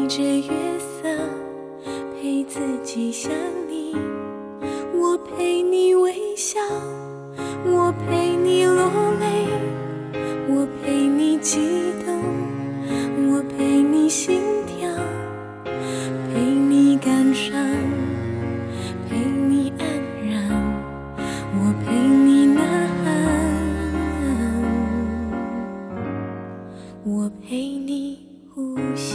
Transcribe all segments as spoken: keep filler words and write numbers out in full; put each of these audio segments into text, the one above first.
着月色陪自己想你，我陪你微笑，我陪你落泪，我陪你激动，我陪你心跳，陪你感伤，陪你安然，我陪你呐喊，我陪你呼吸。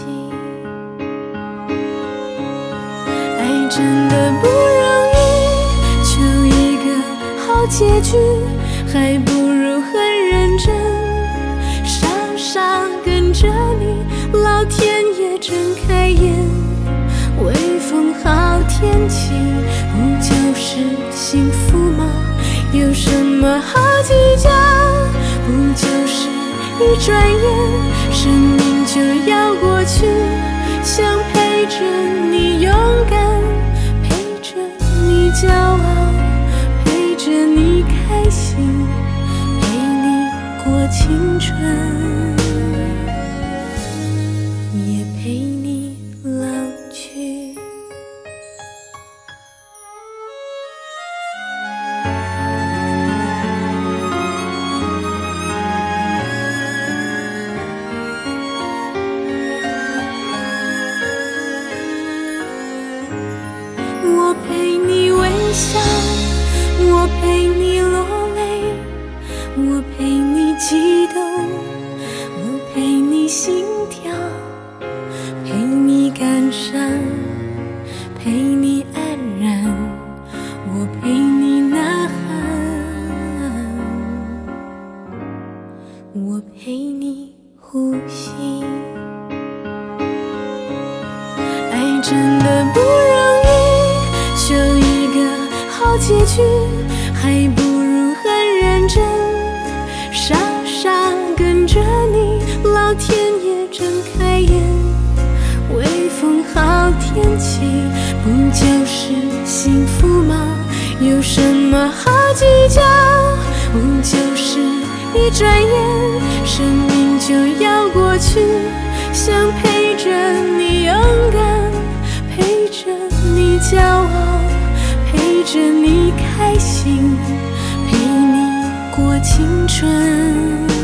爱真的不容易，求一个好结局，还不如很认真傻傻跟着你，老天爷睁开眼，微风好天气，不就是幸福吗？有什么好计较？不就是一转眼生命就要过去，想陪着你勇敢，陪着你骄傲，陪着你开心，陪你过青春，也陪你老去。我陪你微笑，我陪你落泪，我陪你激动，我陪你心跳，陪你感伤，陪你安然，我陪你呐喊，我陪你呼吸。爱真的不容易，求一个好结局，还不如很认真傻傻跟着你，老天爷睁开眼，微风好天气，不就是幸福吗？有什么好计较？不就是一转眼生命就要过去，想陪着你勇敢，陪着你骄傲，陪着你开心，陪你过青春。